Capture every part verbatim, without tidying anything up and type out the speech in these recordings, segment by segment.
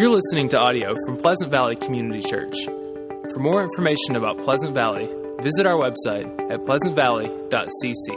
You're listening to audio from Pleasant Valley Community Church. For more information about Pleasant Valley, visit our website at pleasant valley dot c c.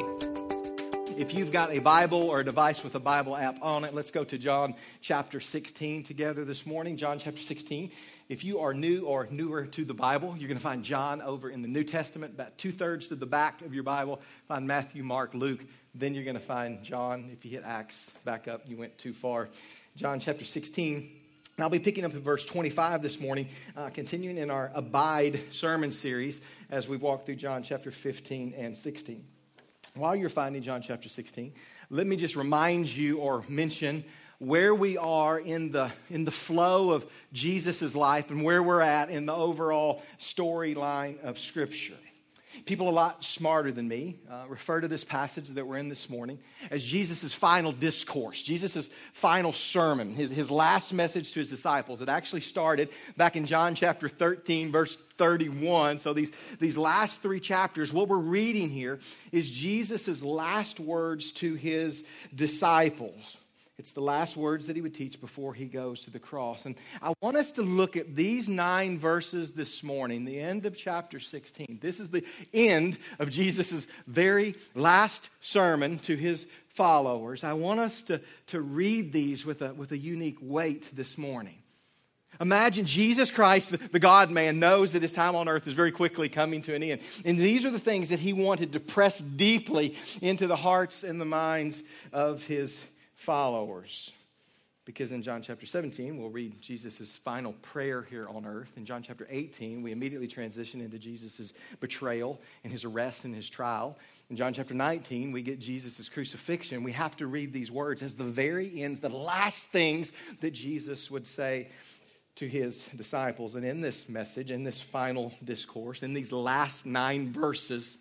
If you've got a Bible or a device with a Bible app on it, let's go to John chapter sixteen together this morning. John chapter sixteen. If you are new or newer to the Bible, you're going to find John over in the New Testament, about two-thirds to the back of your Bible. Find Matthew, Mark, Luke. Then you're going to find John. If you hit Acts back up, you went too far. John chapter sixteen. I'll be picking up at verse twenty-five this morning, uh, continuing in our Abide sermon series as we walk through John chapter fifteen and sixteen. While you're finding John chapter sixteen, let me just remind you or mention where we are in the in the flow of Jesus' life and where we're at in the overall storyline of Scripture. People a lot smarter than me uh, refer to this passage that we're in this morning as Jesus' final discourse, Jesus' final sermon, his, his last message to his disciples. It actually started back in John chapter thirteen, verse thirty-one. So these, these last three chapters, what we're reading here is Jesus' last words to his disciples. It's the last words that he would teach before he goes to the cross. And I want us to look at these nine verses this morning, the end of chapter sixteen. This is the end of Jesus' very last sermon to his followers. I want us to, to read these with a, with a unique weight this morning. Imagine Jesus Christ, the, the God-man, knows that his time on earth is very quickly coming to an end. And these are the things that he wanted to press deeply into the hearts and the minds of his followers. Because in John chapter seventeen, we'll read Jesus' final prayer here on earth. In John chapter eighteen, we immediately transition into Jesus' betrayal and his arrest and his trial. In John chapter nineteen, we get Jesus' crucifixion. We have to read these words as the very ends, the last things that Jesus would say to his disciples. And in this message, in this final discourse, in these last nine verses,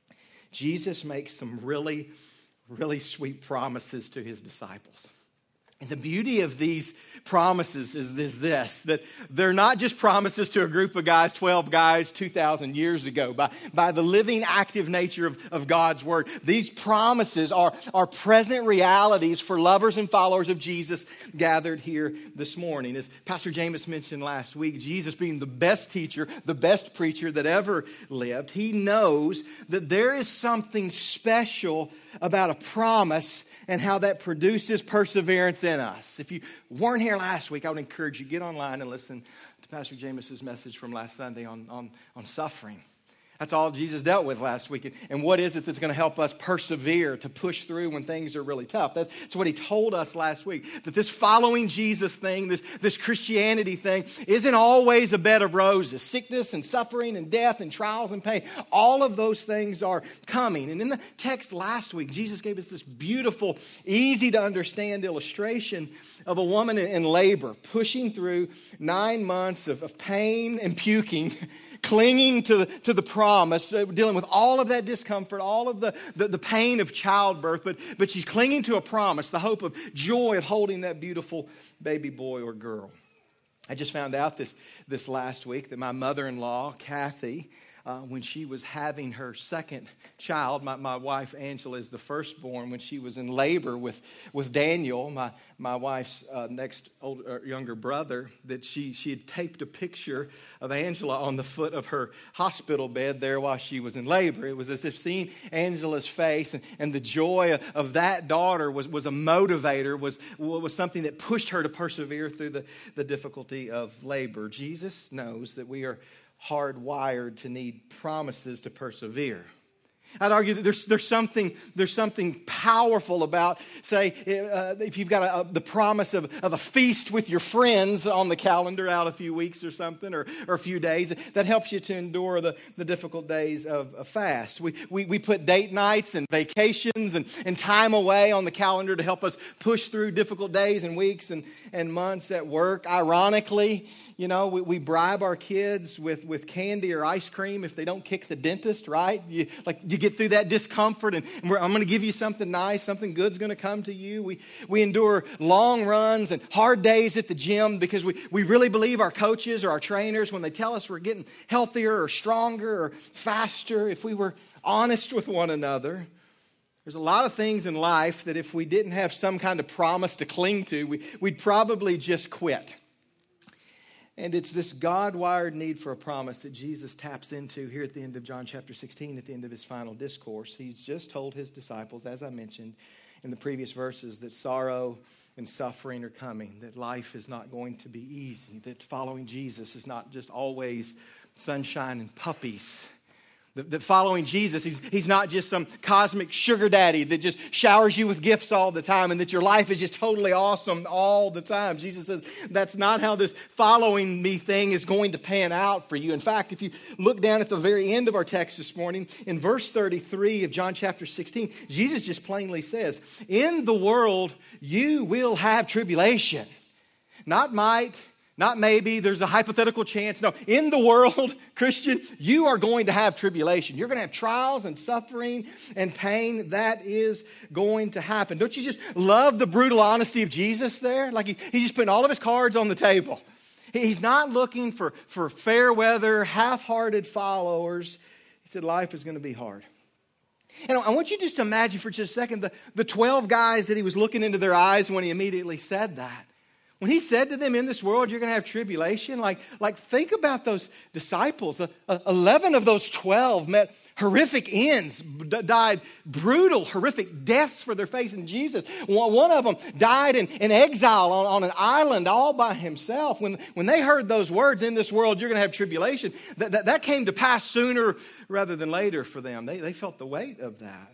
Jesus makes some really really sweet promises to his disciples. And the beauty of these promises is this, this, that they're not just promises to a group of guys, twelve guys, two thousand years ago. By, by the living, active nature of, of God's Word, these promises are, are present realities for lovers and followers of Jesus gathered here this morning. As Pastor James mentioned last week, Jesus being the best teacher, the best preacher that ever lived, he knows that there is something special about a promise and how that produces perseverance in us. If you weren't here last week, I would encourage you to get online and listen to Pastor James's message from last Sunday on, on, on suffering. That's all Jesus dealt with last week. And what is it that's going to help us persevere, to push through when things are really tough? That's what he told us last week, that this following Jesus thing, this, this Christianity thing, isn't always a bed of roses. Sickness and suffering and death and trials and pain, all of those things are coming. And in the text last week, Jesus gave us this beautiful, easy to understand illustration of a woman in labor, pushing through nine months of, of pain and puking, clinging to the, to the promise, uh, dealing with all of that discomfort, all of the, the, the pain of childbirth, but, but she's clinging to a promise, the hope of joy of holding that beautiful baby boy or girl. I just found out this, this last week that my mother-in-law, Kathy, Uh, when she was having her second child, my, my wife Angela is the firstborn, when she was in labor with, with Daniel, my, my wife's uh, next older, younger brother, that she, she had taped a picture of Angela on the foot of her hospital bed there while she was in labor. It was as if seeing Angela's face and, and the joy of that daughter was, was a motivator, was, was something that pushed her to persevere through the, the difficulty of labor. Jesus knows that we are hardwired to need promises to persevere. I'd argue that there's there's something there's something powerful about, say, uh, if you've got a, a, the promise of, of a feast with your friends on the calendar out a few weeks or something, or, or a few days, that helps you to endure the, the difficult days of a fast. We, we we put date nights and vacations and, and time away on the calendar to help us push through difficult days and weeks and, and months at work. Ironically, you know, we, we bribe our kids with, with candy or ice cream if they don't kick the dentist, right? You, like you get through that discomfort and, and we're, I'm going to give you something nice, something good's going to come to you. We we endure long runs and hard days at the gym because we, we really believe our coaches or our trainers when they tell us we're getting healthier or stronger or faster. If we were honest with one another, there's a lot of things in life that if we didn't have some kind of promise to cling to, we, we'd probably just quit. And it's this God-wired need for a promise that Jesus taps into here at the end of John chapter sixteen, at the end of his final discourse. He's just told his disciples, as I mentioned in the previous verses, that sorrow and suffering are coming, that life is not going to be easy, that following Jesus is not just always sunshine and puppies. That, that following Jesus, he's, he's not just some cosmic sugar daddy that just showers you with gifts all the time and that your life is just totally awesome all the time. Jesus says that's not how this following me thing is going to pan out for you. In fact, if you look down at the very end of our text this morning, in verse thirty-three of John chapter sixteen, Jesus just plainly says, in the world you will have tribulation. Not might, not maybe, there's a hypothetical chance. No, in the world, Christian, you are going to have tribulation. You're going to have trials and suffering and pain. That is going to happen. Don't you just love the brutal honesty of Jesus there? Like he, he's just putting all of his cards on the table. He's not looking for, for fair weather, half-hearted followers. He said life is going to be hard. And I want you just to imagine for just a second the, the twelve guys that he was looking into their eyes when he immediately said that. When he said to them, in this world, you're going to have tribulation, like, like think about those disciples. Uh, uh, Eleven of those twelve met horrific ends, d- died brutal, horrific deaths for their faith in Jesus. One, one of them died in, in exile on, on an island all by himself. When, when they heard those words, in this world, you're going to have tribulation, that, that, that came to pass sooner rather than later for them. They, they felt the weight of that.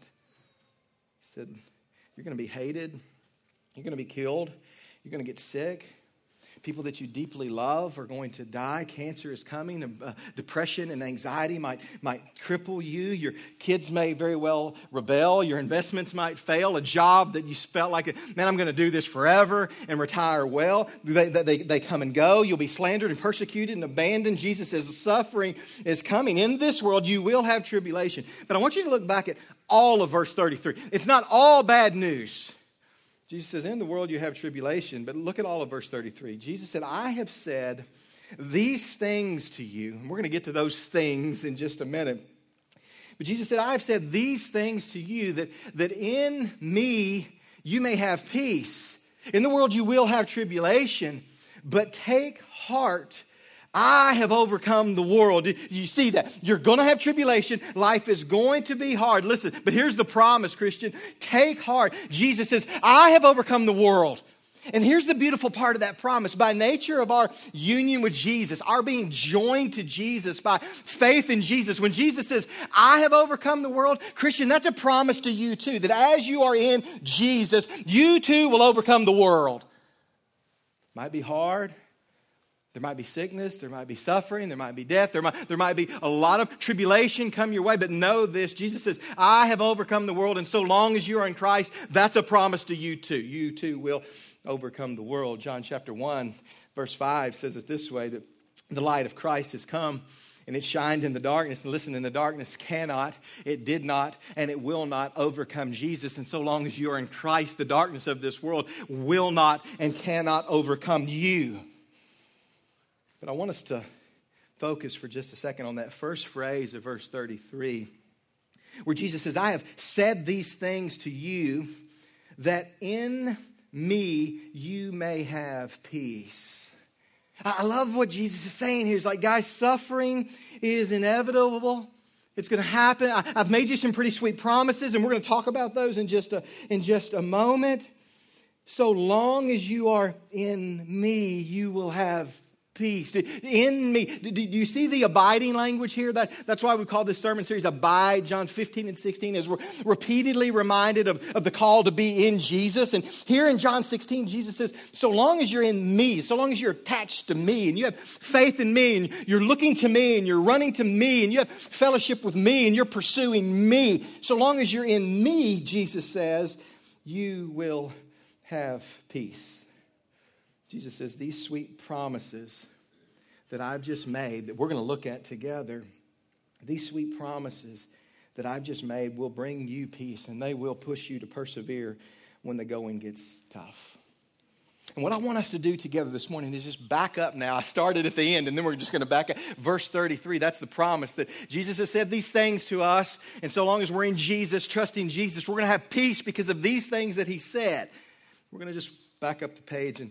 He said, you're going to be hated. You're going to be killed. You're going to get sick. People that you deeply love are going to die. Cancer is coming. Uh, depression and anxiety might, might cripple you. Your kids may very well rebel. Your investments might fail. A job that you felt like, man, I'm going to do this forever and retire well. They, they, they come and go. You'll be slandered and persecuted and abandoned. Jesus says suffering is coming. In this world, you will have tribulation. But I want you to look back at all of verse thirty-three. It's not all bad news. Jesus says, in the world you have tribulation, but look at all of verse thirty-three. Jesus said, I have said these things to you. And we're going to get to those things in just a minute. But Jesus said, I have said these things to you that, that in me you may have peace. In the world you will have tribulation, but take heart. I have overcome the world. You see that? You're going to have tribulation. Life is going to be hard. Listen, but here's the promise, Christian. Take heart. Jesus says, I have overcome the world. And here's the beautiful part of that promise. By nature of our union with Jesus, our being joined to Jesus by faith in Jesus, when Jesus says, I have overcome the world, Christian, that's a promise to you too, that as you are in Jesus, you too will overcome the world. Might be hard. There might be sickness, there might be suffering, there might be death, there might, there might be a lot of tribulation come your way, but know this, Jesus says, I have overcome the world, and so long as you are in Christ, that's a promise to you too. You too will overcome the world. John chapter one, verse five says it this way, that the light of Christ has come, and it shined in the darkness, and listen, in the darkness cannot, it did not, and it will not overcome Jesus, and so long as you are in Christ, the darkness of this world will not and cannot overcome you. But I want us to focus for just a second on that first phrase of verse thirty-three, where Jesus says, I have said these things to you that in me you may have peace. I love what Jesus is saying here. He's like, guys, suffering is inevitable. It's going to happen. I've made you some pretty sweet promises, and we're going to talk about those in just a, in just a moment. So long as you are in me, you will have peace. In me. Do you see the abiding language here? That, that's why we call this sermon series Abide. John fifteen and sixteen is we're repeatedly reminded of, of the call to be in Jesus. And here in John sixteen, Jesus says, so long as you're in me, so long as you're attached to me, and you have faith in me, and you're looking to me, and you're running to me, and you have fellowship with me, and you're pursuing me, so long as you're in me, Jesus says, you will have peace. Jesus says, these sweet promises that I've just made, that we're going to look at together, these sweet promises that I've just made will bring you peace, and they will push you to persevere when the going gets tough. And what I want us to do together this morning is just back up now. I started at the end, and then we're just going to back up. Verse thirty-three, that's the promise that Jesus has said these things to us, and so long as we're in Jesus, trusting Jesus, we're going to have peace because of these things that he said. We're going to just back up the page and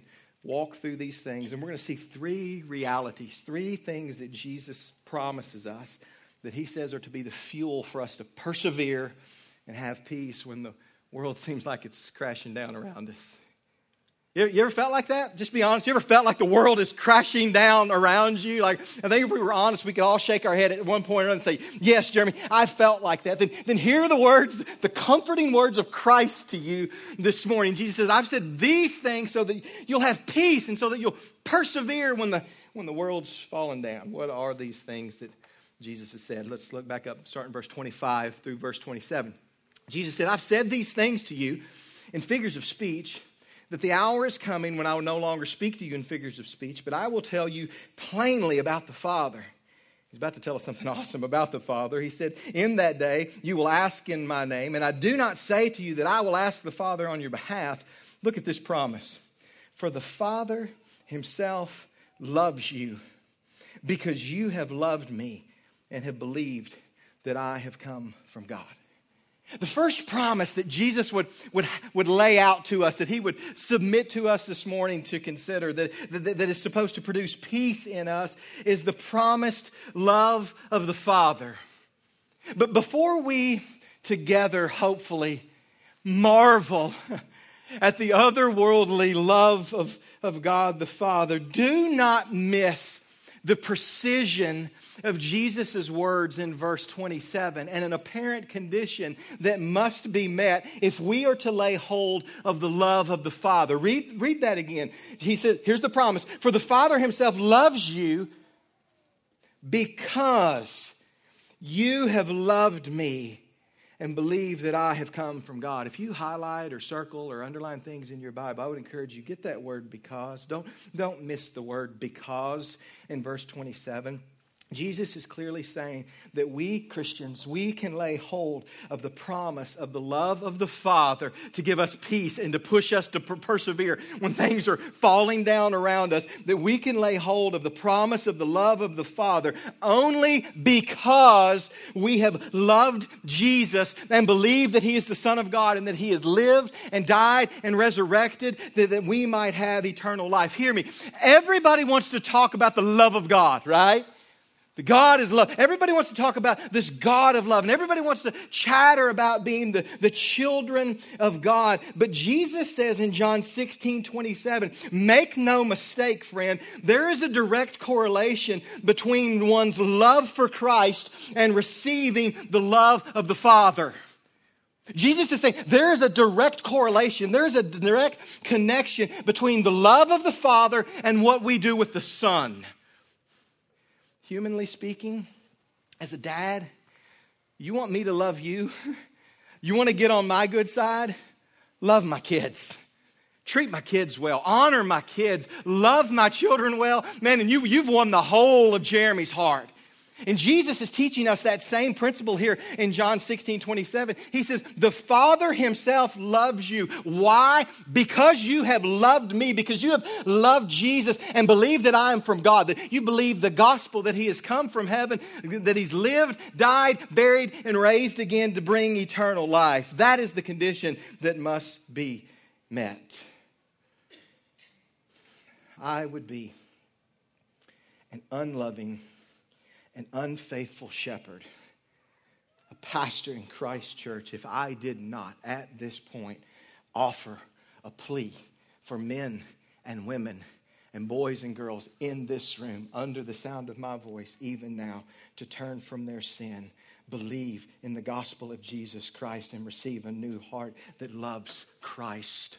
walk through these things, and we're going to see three realities, three things that Jesus promises us that he says are to be the fuel for us to persevere and have peace when the world seems like it's crashing down around us. You, you ever felt like that? Just be honest. You ever felt like the world is crashing down around you? Like, I think if we were honest, we could all shake our head at one point or another and say, yes, Jeremy, I felt like that. Then, then hear the words, the comforting words of Christ to you this morning. Jesus says, I've said these things so that you'll have peace and so that you'll persevere when the, when the world's falling down. What are these things that Jesus has said? Let's look back up, starting verse twenty-five through verse twenty-seven. Jesus said, I've said these things to you in figures of speech, that the hour is coming when I will no longer speak to you in figures of speech, but I will tell you plainly about the Father. He's about to tell us something awesome about the Father. He said, in that day you will ask in my name, and I do not say to you that I will ask the Father on your behalf. Look at this promise. For the Father himself loves you because you have loved me and have believed that I have come from God. The first promise that Jesus would, would, would lay out to us, that he would submit to us this morning to consider, that, that, that is supposed to produce peace in us, is the promised love of the Father. But before we together, hopefully, marvel at the otherworldly love of, of God the Father, do not miss the precision of Jesus' words in verse twenty-seven and an apparent condition that must be met if we are to lay hold of the love of the Father. Read, read that again. He said, here's the promise. For the Father himself loves you because you have loved me and believe that I have come from God. If you highlight or circle or underline things in your Bible, I would encourage you, get that word because. Don't, don't miss the word because in verse twenty-seven. Jesus is clearly saying that we Christians, we can lay hold of the promise of the love of the Father to give us peace and to push us to per- persevere when things are falling down around us, that we can lay hold of the promise of the love of the Father only because we have loved Jesus and believed that he is the Son of God and that he has lived and died and resurrected that, that we might have eternal life. Hear me. Everybody wants to talk about the love of God, right? The God is love. Everybody wants to talk about this God of love. And everybody wants to chatter about being the, the children of God. But Jesus says in John sixteen twenty-seven, make no mistake, friend, there is a direct correlation between one's love for Christ and receiving the love of the Father. Jesus is saying there is a direct correlation. There is a direct connection between the love of the Father and what we do with the Son. Humanly speaking, as a dad, you want me to love you? You want to get on my good side? Love my kids. Treat my kids well. Honor my kids. Love my children well. Man, and you, you've won the whole of Jeremy's heart. And Jesus is teaching us that same principle here in John sixteen twenty-seven. He says, the Father himself loves you. Why? Because you have loved me, because you have loved Jesus and believed that I am from God, that you believe the gospel, that he has come from heaven, that he's lived, died, buried, and raised again to bring eternal life. That is the condition that must be met. I would be an unloving, an unfaithful shepherd, a pastor in Christ Church, if I did not at this point offer a plea for men and women and boys and girls in this room under the sound of my voice even now to turn from their sin, believe in the gospel of Jesus Christ and receive a new heart that loves Christ.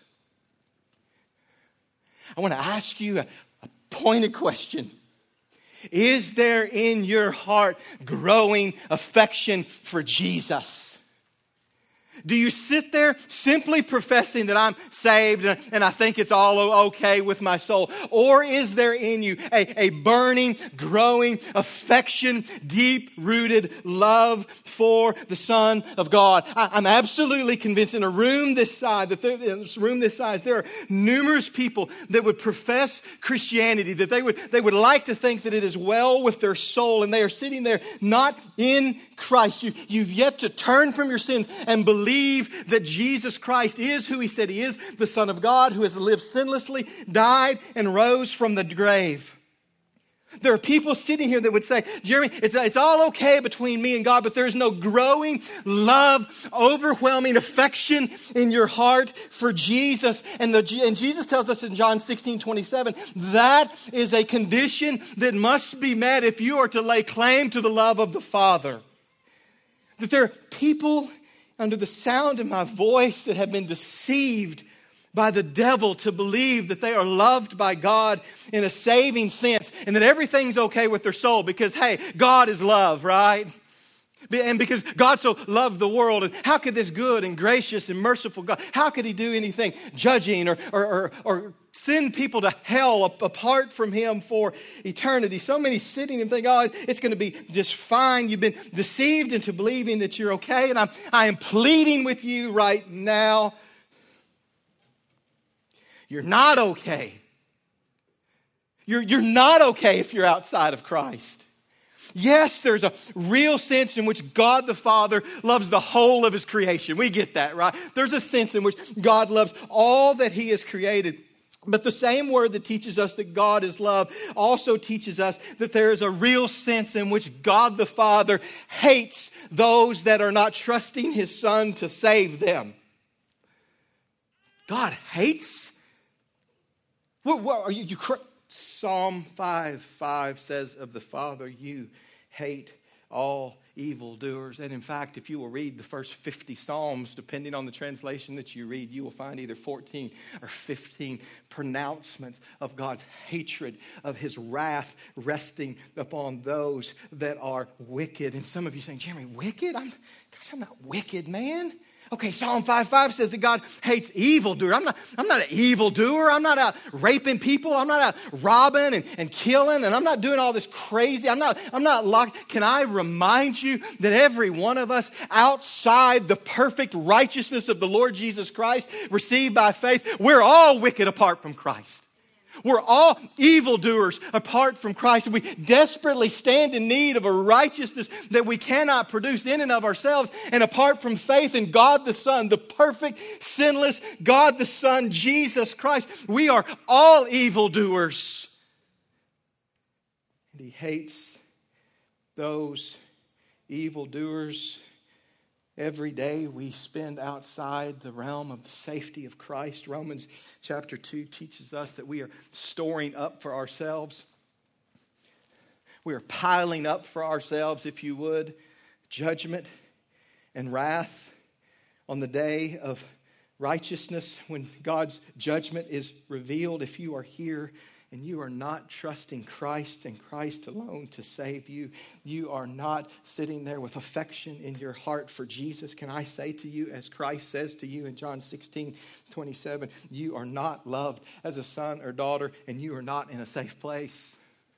I want to ask you a, a pointed question. Is there in your heart growing affection for Jesus? Do you sit there simply professing that I'm saved and I think it's all okay with my soul? Or is there in you a, a burning, growing affection, deep-rooted love for the Son of God? I, I'm absolutely convinced in a room this size, that there, in a room this size, there are numerous people that would profess Christianity, that they would, they would like to think that it is well with their soul, and they are sitting there not in Christ. You, you've yet to turn from your sins and believe believe that Jesus Christ is who he said he is, the Son of God who has lived sinlessly, died, and rose from the grave. There are people sitting here that would say, Jeremy, it's, it's all okay between me and God, but there's no growing love, overwhelming affection in your heart for Jesus. And, the, and Jesus tells us in John sixteen twenty-seven, that is a condition that must be met if you are to lay claim to the love of the Father. That there are people under the sound of my voice that have been deceived by the devil to believe that they are loved by God in a saving sense and that everything's okay with their soul because, hey, God is love, right? And because God so loved the world, and how could this good and gracious and merciful God, how could he do anything judging or, or, or, or send people to hell apart from him for eternity? So many sitting and think, oh, it's going to be just fine. You've been deceived into believing that you're okay. And I'm, I am pleading with you right now. You're not okay. You're, you're not okay if you're outside of Christ. Yes, there's a real sense in which God the Father loves the whole of his creation. We get that, right? There's a sense in which God loves all that he has created. But the same word that teaches us that God is love also teaches us that there is a real sense in which God the Father hates those that are not trusting his Son to save them. God hates? What, what are you? you Psalm five five says of the Father, you hate all evildoers. And in fact, if you will read the first fifty Psalms, depending on the translation that you read, you will find either fourteen or fifteen pronouncements of God's hatred, of his wrath resting upon those that are wicked. And some of you saying, Jeremy, wicked? I'm, gosh, I'm not wicked, man. Okay, Psalm five five says that God hates evildoers. I'm not, I'm not an evildoer. I'm not out raping people. I'm not out robbing and, and killing. And I'm not doing all this crazy. I'm not, I'm not locked. Can I remind you that every one of us outside the perfect righteousness of the Lord Jesus Christ received by faith, we're all wicked apart from Christ. We're all evildoers apart from Christ, and we desperately stand in need of a righteousness that we cannot produce in and of ourselves. And apart from faith in God the Son, the perfect, sinless God the Son, Jesus Christ, we are all evildoers. And he hates those evildoers. Every day we spend outside the realm of the safety of Christ. Romans chapter two teaches us that we are storing up for ourselves. We are piling up for ourselves, if you would, judgment and wrath on the day of righteousness when God's judgment is revealed. If you are here and you are not trusting Christ and Christ alone to save you, you are not sitting there with affection in your heart for Jesus. Can I say to you, as Christ says to you in John sixteen twenty-seven, you are not loved as a son or daughter, and you are not in a safe place.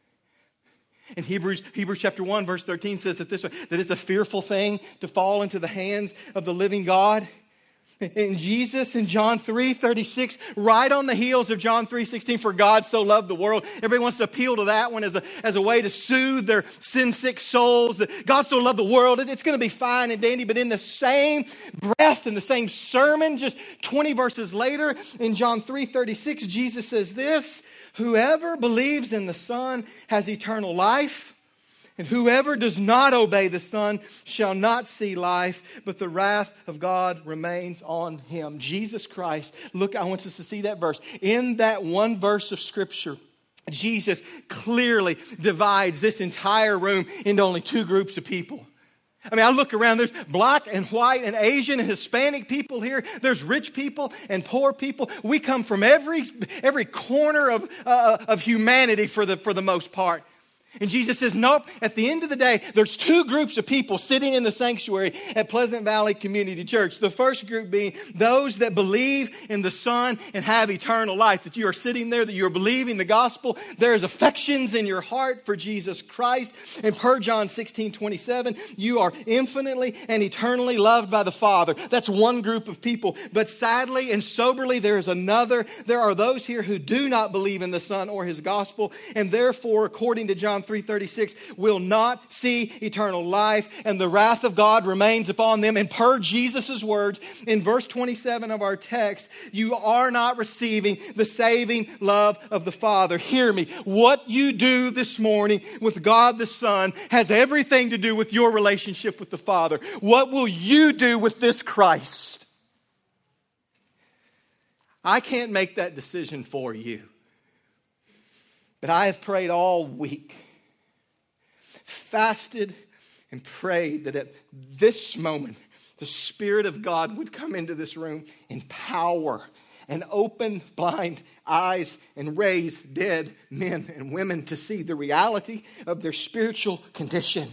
In Hebrews, Hebrews chapter one, verse thirteen says that this way, that it's a fearful thing to fall into the hands of the living God. And Jesus in John three thirty-six, right on the heels of John three sixteen, for God so loved the world. Everybody wants to appeal to that one as a, as a way to soothe their sin-sick souls. That God so loved the world. It's going to be fine and dandy. But in the same breath, in the same sermon, just twenty verses later, in John three thirty-six, Jesus says this, whoever believes in the Son has eternal life. And whoever does not obey the Son shall not see life, but the wrath of God remains on him. Jesus Christ, look, I want us to see that verse. In that one verse of Scripture, Jesus clearly divides this entire room into only two groups of people. I mean, I look around, there's black and white and Asian and Hispanic people here. There's rich people and poor people. We come from every, every corner of, uh, of humanity for the, for the most part. And Jesus says, nope, at the end of the day, there's two groups of people sitting in the sanctuary at Pleasant Valley Community Church. The first group being those that believe in the Son and have eternal life. That you are sitting there, that you are believing the gospel. There is affections in your heart for Jesus Christ. And per John sixteen twenty-seven, you are infinitely and eternally loved by the Father. That's one group of people. But sadly and soberly, there is another. There are those here who do not believe in the Son or his gospel. And therefore, according to John three thirty-six, will not see eternal life, and the wrath of God remains upon them. And per Jesus' words, in verse twenty-seven of our text, you are not receiving the saving love of the Father. Hear me. What you do this morning with God the Son has everything to do with your relationship with the Father. What will you do with this Christ? I can't make that decision for you. But I have prayed all week, fasted and prayed that at this moment, the Spirit of God would come into this room in power and open blind eyes and raise dead men and women to see the reality of their spiritual condition.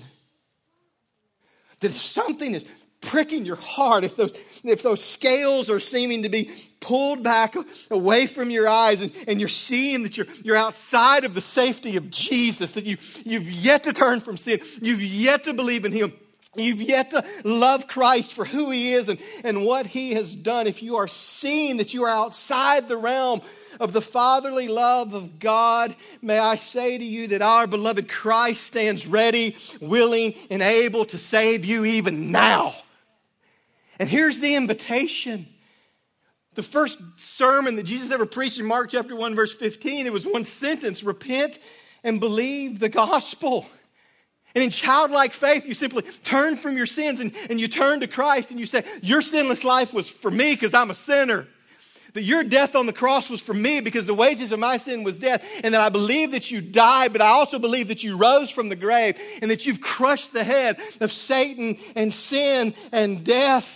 That if something is pricking your heart, if those if those scales are seeming to be pulled back away from your eyes, and, and you're seeing that you're you're outside of the safety of Jesus, that you you've yet to turn from sin, you've yet to believe in Him, you've yet to love Christ for who He is and, and what He has done. If you are seeing that you are outside the realm of the fatherly love of God, may I say to you that our beloved Christ stands ready, willing, and able to save you even now. And here's the invitation. The first sermon that Jesus ever preached in Mark chapter one, verse fifteen, it was one sentence: repent and believe the gospel. And in childlike faith, you simply turn from your sins and, and you turn to Christ and you say, your sinless life was for me because I'm a sinner. That your death on the cross was for me because the wages of my sin was death. And that I believe that you died, but I also believe that you rose from the grave and that you've crushed the head of Satan and sin and death.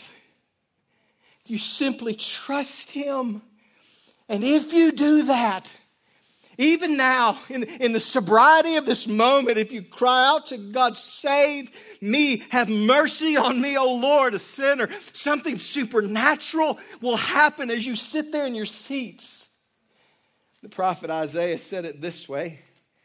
You simply trust Him. And if you do that, even now, in, in the sobriety of this moment, if you cry out to God, save me, have mercy on me, O Lord, a sinner, something supernatural will happen as you sit there in your seats. The prophet Isaiah said it this way: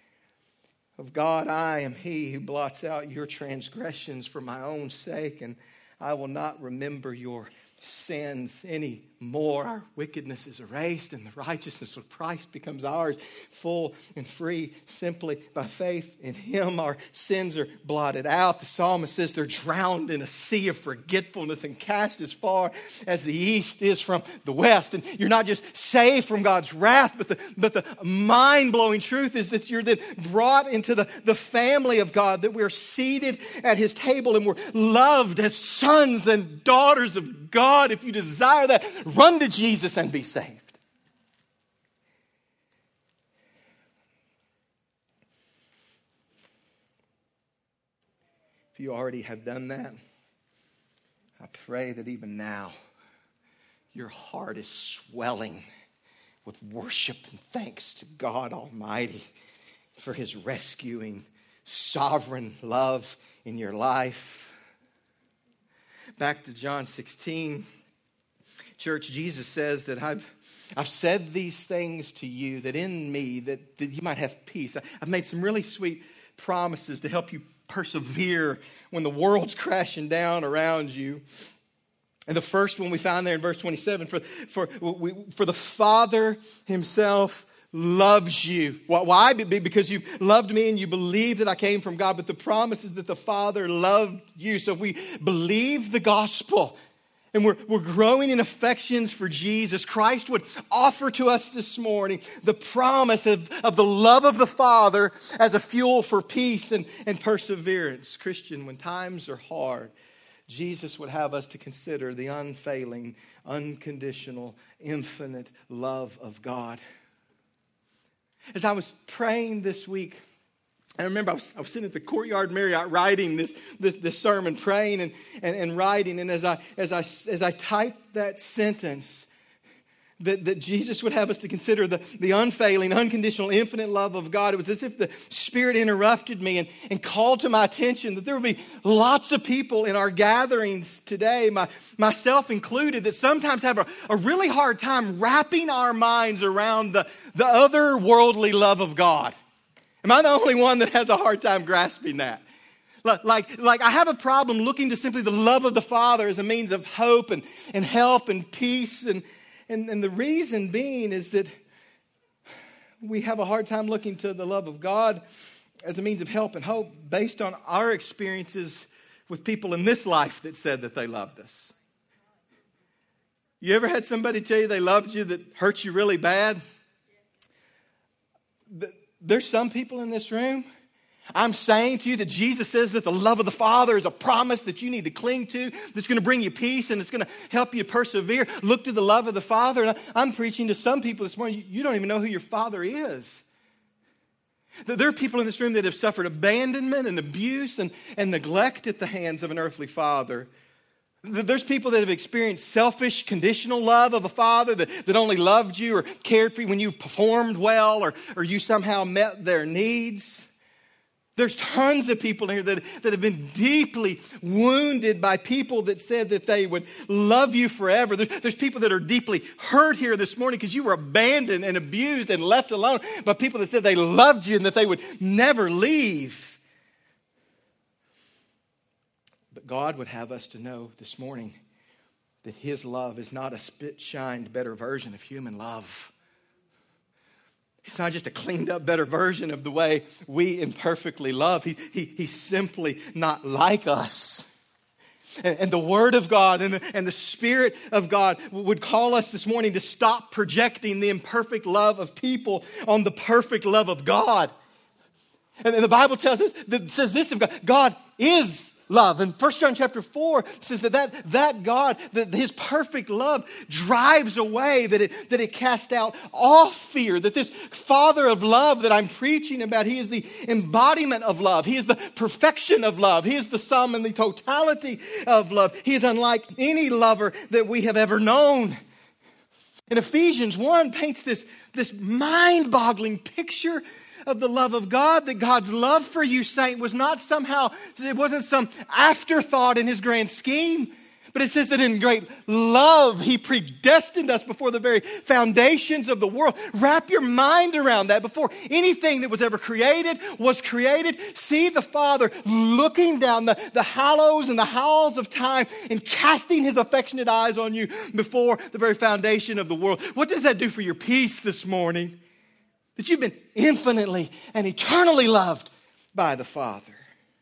of God, I am He who blots out your transgressions for my own sake, and I will not remember your sins anymore. Our wickedness is erased and the righteousness of Christ becomes ours, full and free, simply by faith in Him. Our sins are blotted out. The psalmist says they're drowned in a sea of forgetfulness and cast as far as the east is from the west. And you're not just saved from God's wrath, but the, but the mind-blowing truth is that you're then brought into the, the family of God, that we're seated at His table and we're loved as sons and daughters of God. If you desire that, run to Jesus and be saved. If you already have done that, I pray that even now your heart is swelling with worship and thanks to God Almighty for His rescuing, sovereign love in your life. Back to John sixteen. Church, Jesus says that I've, I've said these things to you, that in me, that, that you might have peace. I've made some really sweet promises to help you persevere when the world's crashing down around you. And the first one we found there in verse twenty-seven, for, for, we, for the Father Himself loves you. Why? Because you've loved me and you believe that I came from God. But the promise is that the Father loved you. So if we believe the gospel and we're, we're growing in affections for Jesus, Christ would offer to us this morning the promise of, of the love of the Father as a fuel for peace and, and perseverance. Christian, when times are hard, Jesus would have us to consider the unfailing, unconditional, infinite love of God. As I was praying this week, I remember I was, I was sitting at the Courtyard Marriott writing this, this, this sermon, praying and, and, and writing. And as I, as, I, as I typed that sentence, that, that Jesus would have us to consider the, the unfailing, unconditional, infinite love of God, it was as if the Spirit interrupted me and, and called to my attention that there would be lots of people in our gatherings today, my, myself included, that sometimes have a, a really hard time wrapping our minds around the, the otherworldly love of God. Am I the only one that has a hard time grasping that? Like, like, like I have a problem looking to simply the love of the Father as a means of hope and, and help and peace. And, and, and the reason being is that we have a hard time looking to the love of God as a means of help and hope based on our experiences with people in this life that said that they loved us. You ever had somebody tell you they loved you that hurt you really bad? There's some people in this room. I'm saying to you that Jesus says that the love of the Father is a promise that you need to cling to, that's going to bring you peace and it's going to help you persevere. Look to the love of the Father. And I'm preaching to some people this morning, you don't even know who your Father is. There are people in this room that have suffered abandonment and abuse and, and neglect at the hands of an earthly father. There's people that have experienced selfish, conditional love of a father that, that only loved you or cared for you when you performed well or, or you somehow met their needs. There's tons of people here that, that have been deeply wounded by people that said that they would love you forever. There, there's people that are deeply hurt here this morning because you were abandoned and abused and left alone by people that said they loved you and that they would never leave. But God would have us to know this morning that His love is not a spit-shined better version of human love. It's not just a cleaned up, better version of the way we imperfectly love. He, he, he's simply not like us. And, and the Word of God and the, and the Spirit of God would call us this morning to stop projecting the imperfect love of people on the perfect love of God. And, and the Bible tells us, that says this of God, God is love. And First John chapter four says that that, that God, that His perfect love drives away, that it, that it casts out all fear, that this Father of love that I'm preaching about, He is the embodiment of love. He is the perfection of love. He is the sum and the totality of love. He is unlike any lover that we have ever known. And Ephesians one paints this, this mind-boggling picture of the love of God, that God's love for you, saint, was not somehow, it wasn't some afterthought in His grand scheme, but it says that in great love, He predestined us before the very foundations of the world. Wrap your mind around that. Before anything that was ever created was created, see the Father looking down the, the hollows and the howls of time and casting His affectionate eyes on you before the very foundation of the world. What does that do for your peace this morning? That you've been infinitely and eternally loved by the Father.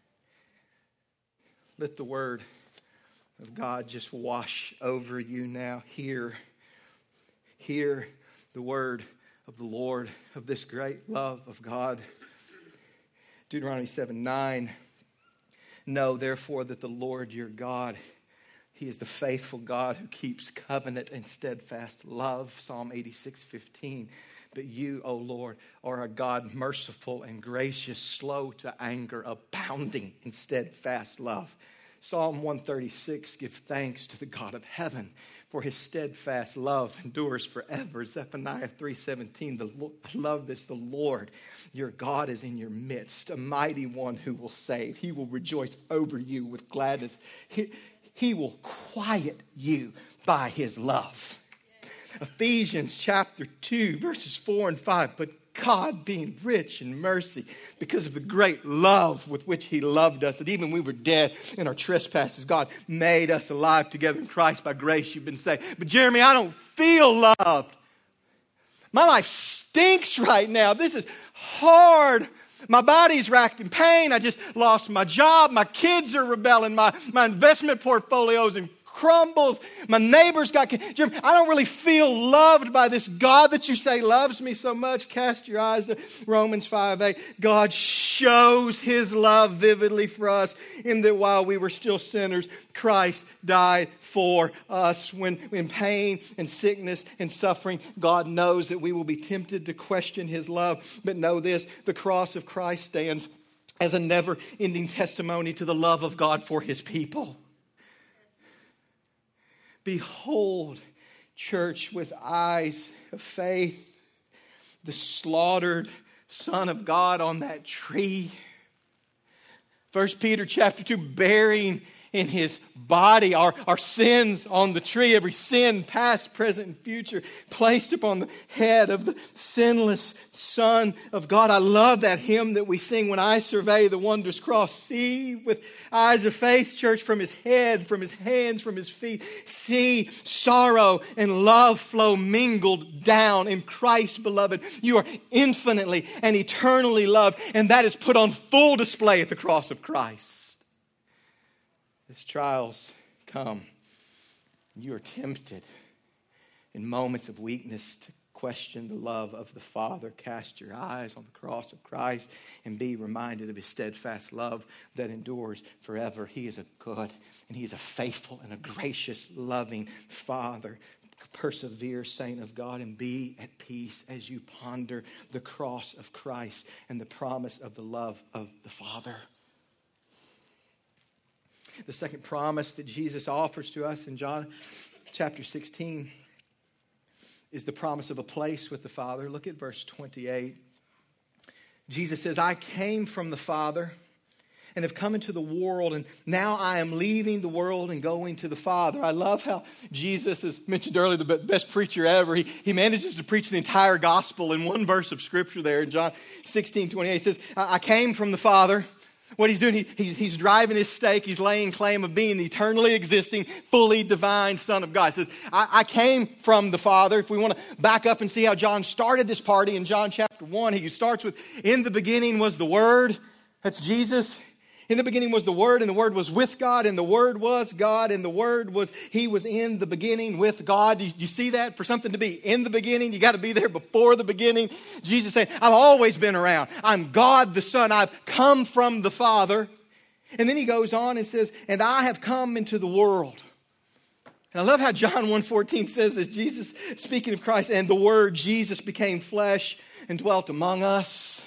Let the Word of God just wash over you now. Hear, hear the word of the Lord, of this great love of God. Deuteronomy seven nine. Know therefore that the Lord your God, He is the faithful God who keeps covenant and steadfast love. Psalm eighty-six fifteen. But you, O Lord, are a God merciful and gracious, slow to anger, abounding in steadfast love. Psalm one thirty-six, give thanks to the God of heaven, for His steadfast love endures forever. Zephaniah three seventeen, the, I love this, the Lord, your God is in your midst, a mighty one who will save. He will rejoice over you with gladness. He, he will quiet you by His love. Ephesians chapter two, verses four and five. But God, being rich in mercy, because of the great love with which He loved us, that even when we were dead in our trespasses, God made us alive together in Christ. By grace you've been saved. But Jeremy, I don't feel loved. My life stinks right now. This is hard. My body's racked in pain. I just lost my job. My kids are rebelling. My, my investment portfolio's in crumbles. My neighbor's got... Jeremy, I don't really feel loved by this God that you say loves me so much. Cast your eyes to Romans five eight. God shows His love vividly for us in that while we were still sinners, Christ died for us. When in pain and sickness and suffering, God knows that we will be tempted to question His love. But know this, the cross of Christ stands as a never-ending testimony to the love of God for His people. Behold, church, with eyes of faith, the slaughtered Son of God on that tree. First Peter chapter two, bearing in his body, our, our sins on the tree, every sin, past, present, and future, placed upon the head of the sinless Son of God. I love that hymn that we sing, when I survey the wondrous cross. See with eyes of faith, church, from his head, from his hands, from his feet. See sorrow and love flow mingled down in Christ, beloved. You are infinitely and eternally loved, and that is put on full display at the cross of Christ. As trials come, you are tempted in moments of weakness to question the love of the Father. Cast your eyes on the cross of Christ and be reminded of his steadfast love that endures forever. He is a good and he is a faithful and a gracious, loving Father. Persevere, saint of God, and be at peace as you ponder the cross of Christ and the promise of the love of the Father. The second promise that Jesus offers to us in John chapter sixteen is the promise of a place with the Father. Look at verse twenty-eight. Jesus says, I came from the Father and have come into the world, and now I am leaving the world and going to the Father. I love how Jesus, as mentioned earlier, the best preacher ever, he, he manages to preach the entire gospel in one verse of Scripture there in John sixteen twenty-eight. He says, I came from the Father. What he's doing, he, he's, he's driving his stake. He's laying claim of being the eternally existing, fully divine Son of God. He says, I, I came from the Father. If we want to back up and see how John started this party in John chapter one, he starts with, in the beginning was the Word. That's Jesus. In the beginning was the Word, and the Word was with God, and the Word was God, and the Word was, He was in the beginning with God. You, you see that? For something to be in the beginning, you got to be there before the beginning. Jesus said, I've always been around. I'm God the Son. I've come from the Father. And then he goes on and says, and I have come into the world. And I love how John one fourteen says this, Jesus speaking of Christ, and the Word, Jesus, became flesh and dwelt among us.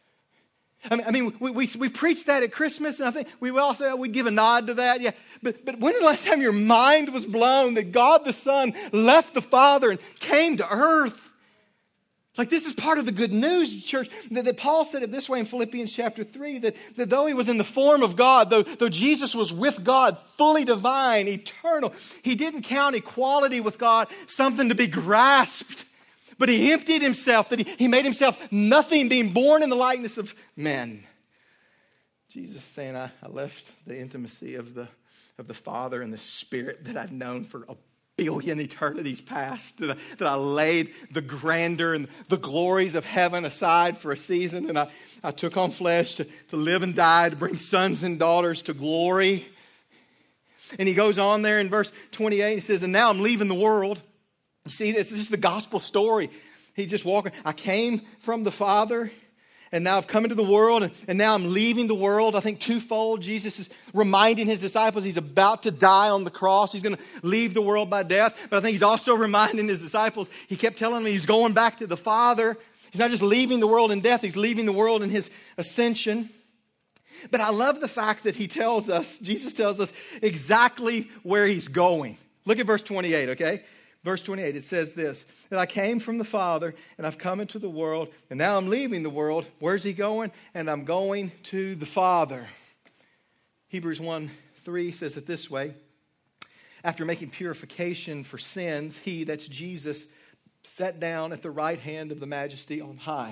I mean, I mean we, we, we preach that at Christmas, and I think we would all say, oh, we'd give a nod to that. Yeah, but, but when was the last time your mind was blown that God the Son left the Father and came to earth? Like, this is part of the good news, church, that, that Paul said it this way in Philippians chapter three, that, that though he was in the form of God, though, though Jesus was with God, fully divine, eternal, he didn't count equality with God something to be grasped. But he emptied himself, that he, he made himself nothing, being born in the likeness of men. Jesus is saying, I, I left the intimacy of the, of the Father and the Spirit that I'd known for a billion eternities past. That I, that I laid the grandeur and the glories of heaven aside for a season. And I, I took on flesh to, to live and die, to bring sons and daughters to glory. And he goes on there in verse twenty-eight, he says, and now I'm leaving the world. You see, this, this is the gospel story. He just walking. I came from the Father, and now I've come into the world, and, and now I'm leaving the world. I think twofold. Jesus is reminding his disciples he's about to die on the cross. He's going to leave the world by death. But I think he's also reminding his disciples, he kept telling them he's going back to the Father. He's not just leaving the world in death, he's leaving the world in his ascension. But I love the fact that he tells us, Jesus tells us exactly where he's going. Look at verse twenty-eight, okay? Verse twenty-eight, it says this, that I came from the Father, and I've come into the world, and now I'm leaving the world. Where's he going? And I'm going to the Father. Hebrews one three says it this way, after making purification for sins, he, that's Jesus, sat down at the right hand of the Majesty on high.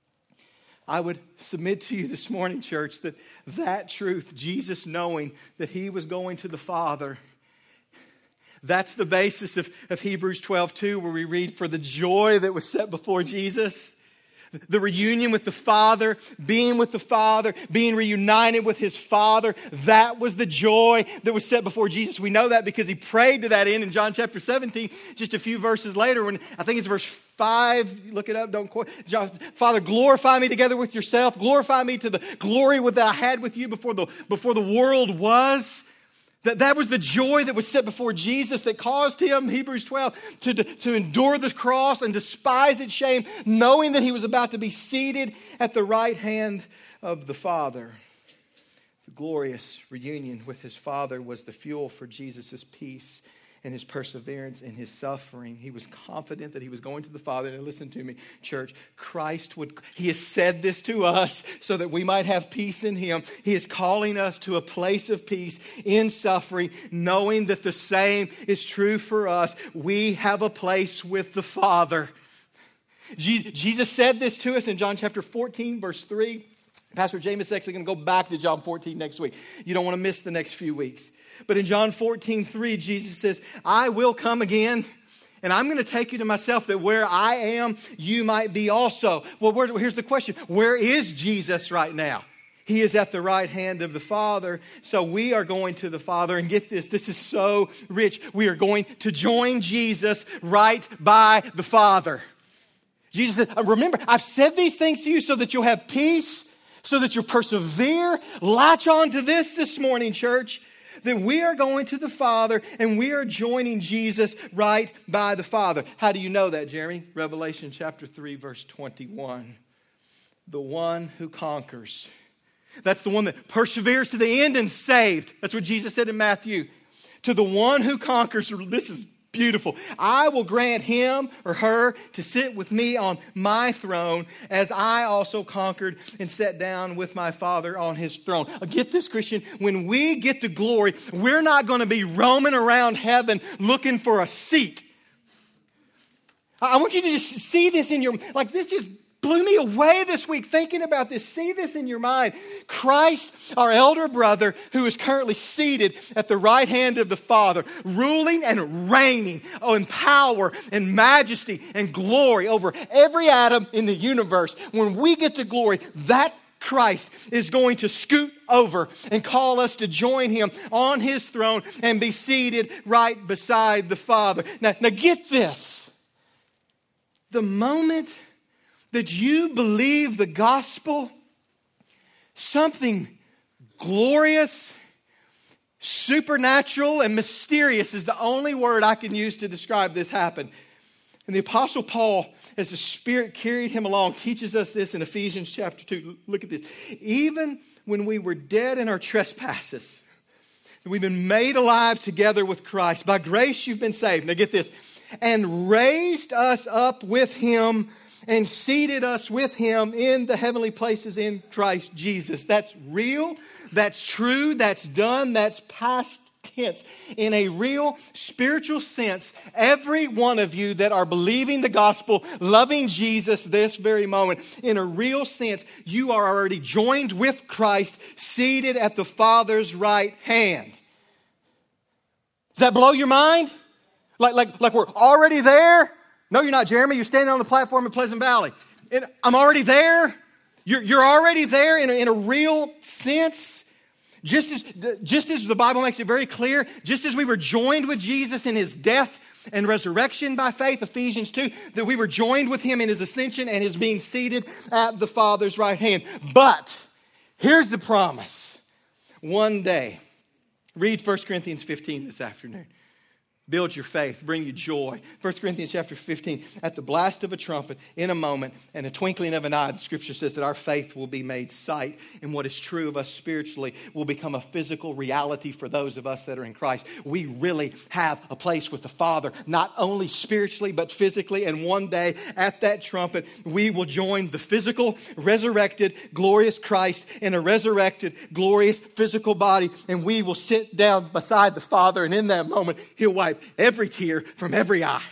I would submit to you this morning, church, that that truth, Jesus knowing that he was going to the Father, that's the basis of, of Hebrews twelve two, where we read, for the joy that was set before Jesus, the reunion with the Father, being with the Father, being reunited with his Father, that was the joy that was set before Jesus. We know that because he prayed to that end in John chapter seventeen, just a few verses later, when I think it's verse five, look it up, don't quote. Father, glorify me together with yourself, glorify me to the glory that I had with you before the, before the world was. That, that was the joy that was set before Jesus that caused him, Hebrews twelve, to, to endure the cross and despise its shame, knowing that he was about to be seated at the right hand of the Father. The glorious reunion with his Father was the fuel for Jesus' peace and his perseverance in his suffering. He was confident that he was going to the Father. And listen to me, church, Christ would, he has said this to us so that we might have peace in him. He is calling us to a place of peace in suffering, knowing that the same is true for us. We have a place with the Father. Jesus said this to us in John chapter fourteen, verse three. Pastor James is actually going to go back to John fourteen next week. You don't want to miss the next few weeks. But in John fourteen, three, Jesus says, I will come again, and I'm going to take you to myself, that where I am, you might be also. Well, where, here's the question. Where is Jesus right now? He is at the right hand of the Father. So we are going to the Father. And get this, this is so rich. We are going to join Jesus right by the Father. Jesus said, remember, I've said these things to you so that you'll have peace, so that you'll persevere. Latch on to this this morning, church, that we are going to the Father and we are joining Jesus right by the Father. How do you know that, Jeremy? Revelation chapter three, verse twenty-one. The one who conquers. That's the one that perseveres to the end and saved. That's what Jesus said in Matthew. To the one who conquers, this is beautiful. I will grant him or her to sit with me on my throne, as I also conquered and sat down with my Father on his throne. Get this, Christian. When we get to glory, we're not going to be roaming around heaven looking for a seat. I want you to just see this in your, like this just blew me away this week thinking about this. See this in your mind. Christ, our elder brother, who is currently seated at the right hand of the Father, ruling and reigning oh, in power and majesty and glory over every atom in the universe. When we get to glory, that Christ is going to scoot over and call us to join him on his throne and be seated right beside the Father. Now, now get this. The moment that you believe the gospel, something glorious, supernatural, and mysterious is the only word I can use to describe this happened. And the Apostle Paul, as the Spirit carried him along, teaches us this in Ephesians chapter two. Look at this. Even when we were dead in our trespasses, we've been made alive together with Christ. By grace you've been saved. Now get this. And raised us up with him and seated us with him in the heavenly places in Christ Jesus. That's real. That's true. That's done. That's past tense. In a real spiritual sense, every one of you that are believing the gospel, loving Jesus this very moment, in a real sense, you are already joined with Christ, seated at the Father's right hand. Does that blow your mind? Like, like, like we're already there? No, you're not, Jeremy. You're standing on the platform in Pleasant Valley. And I'm already there. You're, you're already there in a, in a real sense. Just as, just as the Bible makes it very clear, just as we were joined with Jesus in his death and resurrection by faith, Ephesians two, that we were joined with him in his ascension and his being seated at the Father's right hand. But here's the promise. One day, read First Corinthians fifteen this afternoon. Build your faith, bring you joy. First Corinthians chapter fifteen, at the blast of a trumpet, in a moment, and a twinkling of an eye, the scripture says that our faith will be made sight, and what is true of us spiritually will become a physical reality for those of us that are in Christ. We really have a place with the Father, not only spiritually, but physically, and one day at that trumpet, we will join the physical, resurrected, glorious Christ in a resurrected, glorious physical body, and we will sit down beside the Father, and in that moment, he'll wipe every tear from every eye.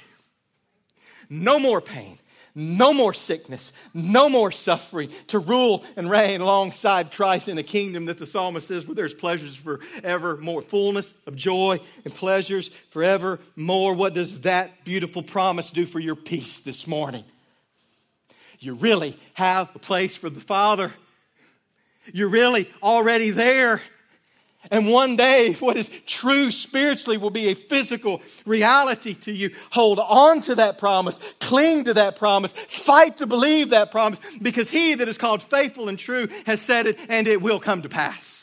No more pain, no more sickness, no more suffering, to rule and reign alongside Christ in a kingdom that the psalmist says where there's pleasures forevermore, fullness of joy and pleasures forevermore. What does that beautiful promise do for your peace this morning? You really have a place for the Father. You're really already there. And one day, what is true spiritually will be a physical reality to you. Hold on to that promise. Cling to that promise. Fight to believe that promise, because he that is called faithful and true has said it, and it will come to pass.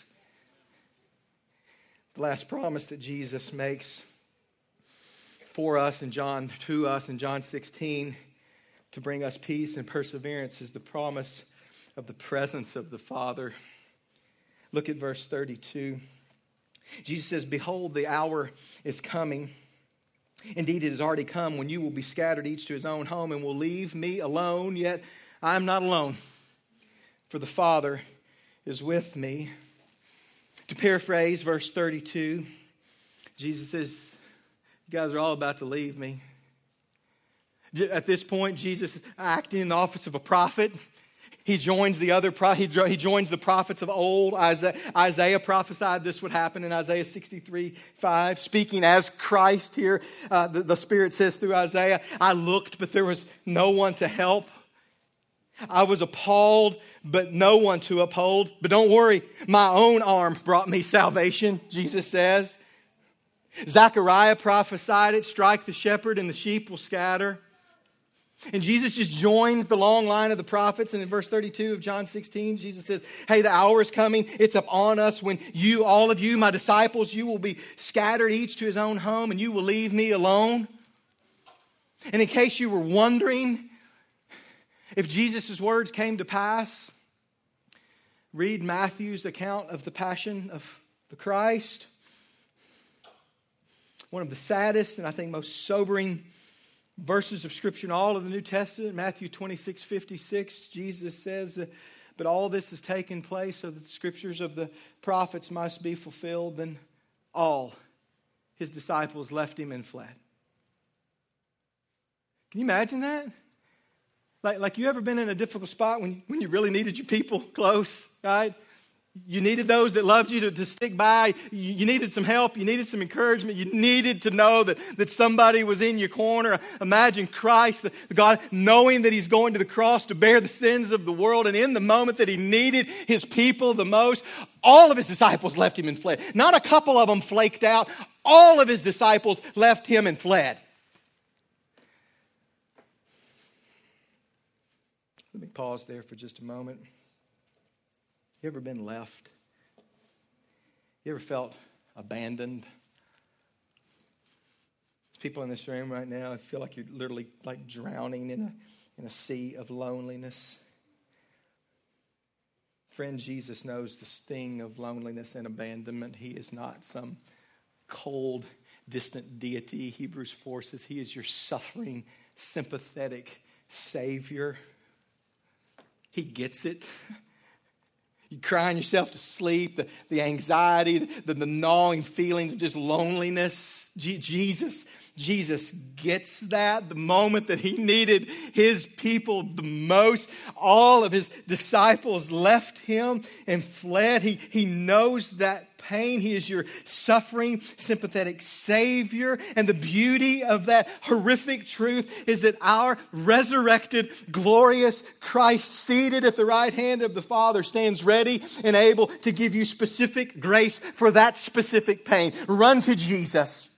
The last promise that Jesus makes for us in John, to us in John sixteen, to bring us peace and perseverance, is the promise of the presence of the Father. Look at verse thirty-two. Jesus says, behold, the hour is coming Indeed, it has already come when you will be scattered each to his own home and will leave me alone. Yet I am not alone, for the Father is with me. To paraphrase verse thirty-two, Jesus says, you guys are all about to leave me. At this point, Jesus is acting in the office of a prophet. He joins the other pro- he, he joins the prophets of old. Isaiah, Isaiah prophesied this would happen in Isaiah sixty-three five. Speaking as Christ here, uh, the, the Spirit says through Isaiah, I looked, but there was no one to help. I was appalled, but no one to uphold. But don't worry, my own arm brought me salvation, Jesus says. Zechariah prophesied it, strike the shepherd and the sheep will scatter. And Jesus just joins the long line of the prophets. And in verse thirty-two of John sixteen, Jesus says, hey, the hour is coming. It's upon us when you, all of you, my disciples, you will be scattered each to his own home and you will leave me alone. And in case you were wondering if Jesus' words came to pass, read Matthew's account of the passion of the Christ. One of the saddest and I think most sobering verses of Scripture in all of the New Testament, Matthew twenty-six fifty-six, Jesus says that, but all this has taken place so that the Scriptures of the prophets must be fulfilled. Then all his disciples left him and fled. Can you imagine that? Like, like you ever been in a difficult spot when, when you really needed your people close, right? You needed those that loved you to, to stick by. You, you needed some help. You needed some encouragement. You needed to know that, that somebody was in your corner. Imagine Christ, the, the God, knowing that he's going to the cross to bear the sins of the world. And in the moment that he needed his people the most, all of his disciples left him and fled. Not a couple of them flaked out. All of his disciples left him and fled. Let me pause there for just a moment. You ever been left? You ever felt abandoned? There's people in this room right now, I feel like you're literally like drowning in a, in a sea of loneliness. Friend, Jesus knows the sting of loneliness and abandonment. He is not some cold, distant deity. Hebrews four says he is your suffering, sympathetic Savior. He gets it. You crying yourself to sleep, the, the anxiety, the, the gnawing feelings of just loneliness. G- Jesus, Jesus gets that. The moment that he needed his people the most, all of his disciples left him and fled. He, he knows that pain. He is your suffering, sympathetic Savior. And the beauty of that horrific truth is that our resurrected, glorious Christ, seated at the right hand of the Father, stands ready and able to give you specific grace for that specific pain. Run to Jesus.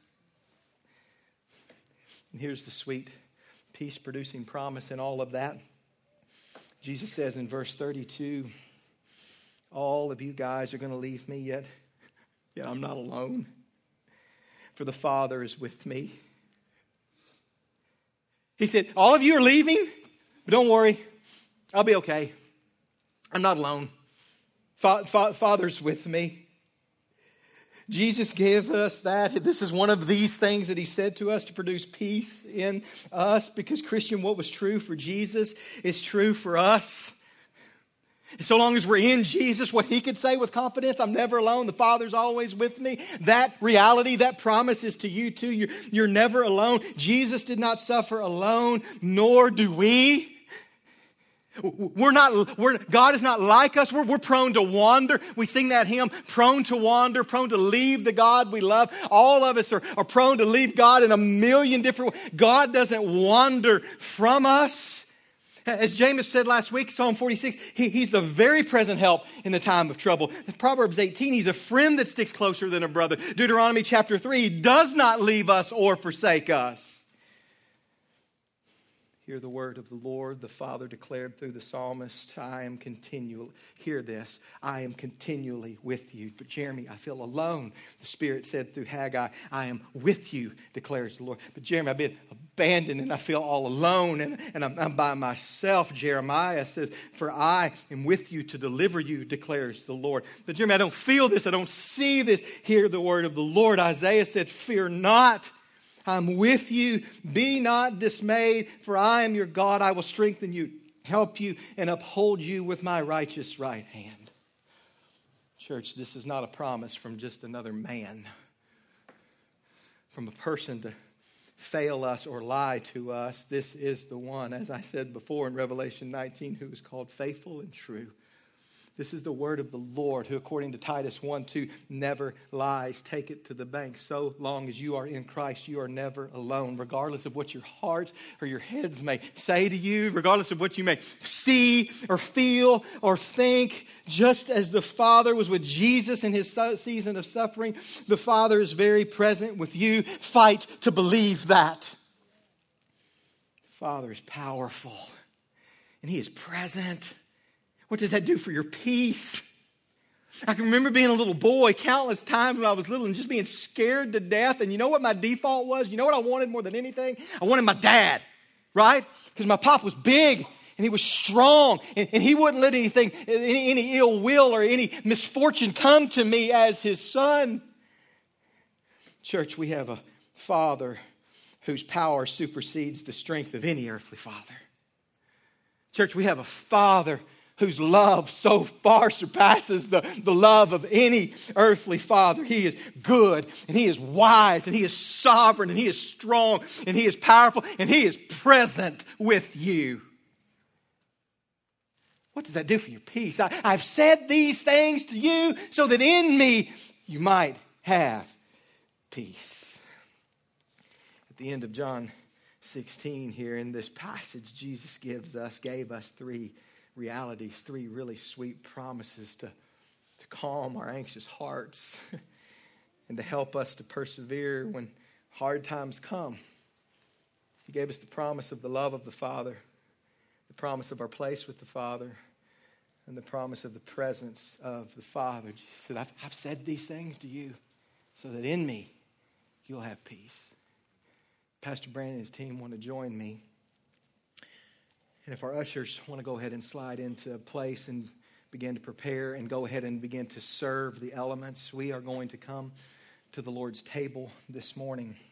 And here's the sweet, peace-producing promise in all of that. Jesus says in verse thirty-two, all of you guys are going to leave me, yet, yet I'm not alone, for the Father is with me. He said, all of you are leaving, but don't worry, I'll be okay. I'm not alone. Fa- fa- Father's with me. Jesus gave us that. This is one of these things that he said to us to produce peace in us, because Christian, what was true for Jesus is true for us. And so long as we're in Jesus, what he could say with confidence, I'm never alone, the Father's always with me. That reality, that promise is to you too. You're, you're never alone. Jesus did not suffer alone, nor do we. We're not, we're, God is not like us. We're, we're prone to wander. We sing that hymn, prone to wander, prone to leave the God we love. All of us are, are prone to leave God in a million different ways. God doesn't wander from us. As James said last week, Psalm forty-six, he, he's the very present help in the time of trouble. Proverbs eighteen, he's a friend that sticks closer than a brother. Deuteronomy chapter three, he does not leave us or forsake us. Hear the word of the Lord. The Father declared through the psalmist, I am continually, hear this, I am continually with you. But Jeremy, I feel alone. The Spirit said through Haggai, I am with you, declares the Lord. But Jeremy, I've been abandoned and I feel all alone and, and I'm, I'm by myself. Jeremiah says, for I am with you to deliver you, declares the Lord. But Jeremy, I don't feel this. I don't see this. Hear the word of the Lord. Isaiah said, fear not. I'm with you. Be not dismayed, for I am your God. I will strengthen you, help you, and uphold you with my righteous right hand. Church, this is not a promise from just another man, from a person to fail us or lie to us. This is the one, as I said before in Revelation nineteen, who is called faithful and true. This is the word of the Lord, who according to Titus one two never lies. Take it to the bank. So long as you are in Christ, you are never alone, regardless of what your hearts or your heads may say to you, regardless of what you may see or feel or think. Just as the Father was with Jesus in his season of suffering, the Father is very present with you. Fight to believe that. The Father is powerful and he is present. What does that do for your peace? I can remember being a little boy countless times when I was little and just being scared to death. And you know what my default was? You know what I wanted more than anything? I wanted my dad, right? Because my pop was big and he was strong. And, and he wouldn't let anything, any, any ill will or any misfortune come to me as his son. Church, we have a Father whose power supersedes the strength of any earthly father. Church, we have a Father whose love so far surpasses the, the love of any earthly father. He is good, and he is wise, and he is sovereign, and he is strong, and he is powerful, and he is present with you. What does that do for your peace? I, I've said these things to you so that in me you might have peace. At the end of John sixteen here in this passage, Jesus gives us, gave us three realities, three really sweet promises to, to calm our anxious hearts and to help us to persevere when hard times come. He gave us the promise of the love of the Father, the promise of our place with the Father, and the promise of the presence of the Father. Jesus said, I've, I've said these things to you so that in me you'll have peace. Pastor Brandon and his team want to join me. And if our ushers want to go ahead and slide into a place and begin to prepare and go ahead and begin to serve the elements, we are going to come to the Lord's table this morning.